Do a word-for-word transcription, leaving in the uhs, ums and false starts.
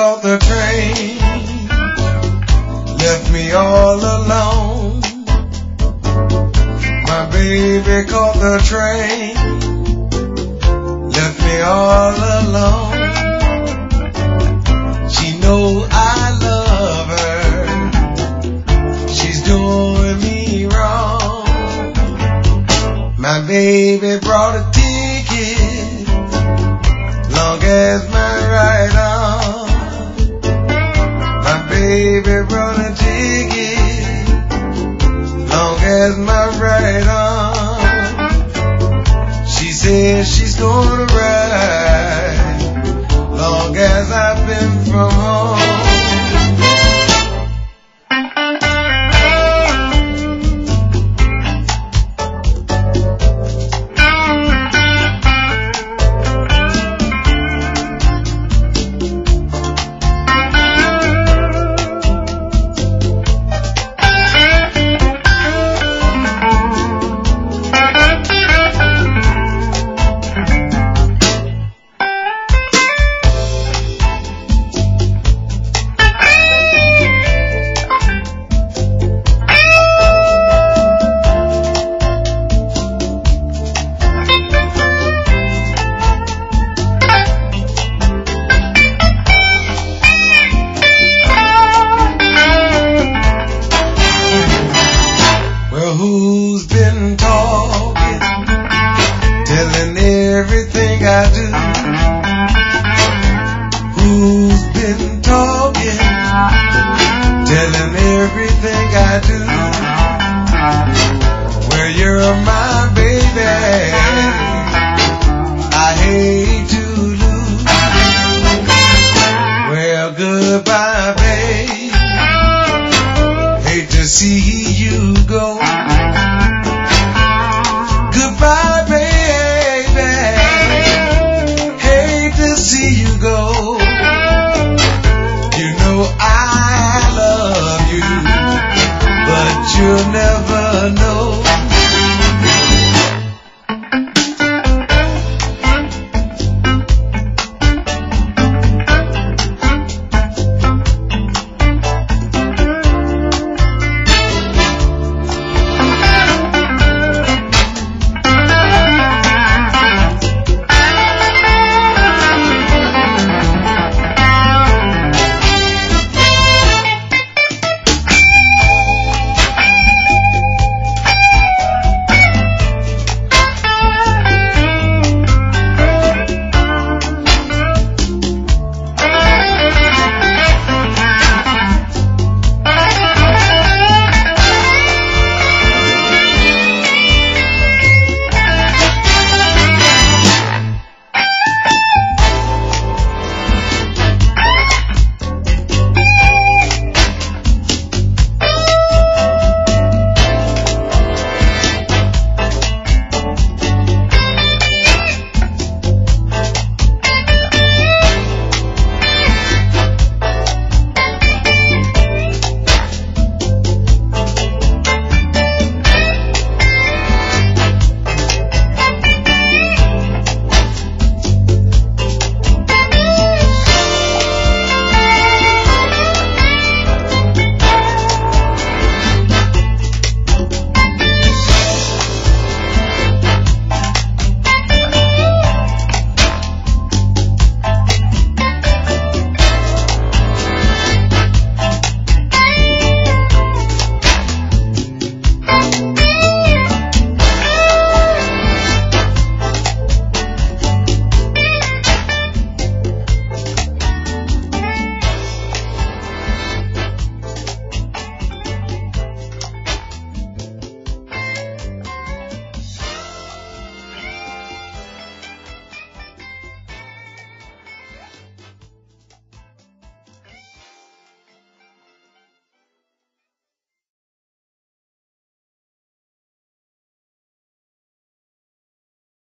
caught the train, left me all alone. My baby caught the train, left me all alone. She knows I love her, she's doing me wrong. My baby brought a ticket, long as my right arm. My baby brought a ticket, long as my right arm. She says she's gonna ride, long as I've been from home. Who's been talking, telling everything I do? Who's been talking, telling everything I do? Well, you're my baby, I hate to lose. Well, goodbye, babe, hate to see you go. Goodbye, baby, hate to see you go. You know I love you, but you'll never know.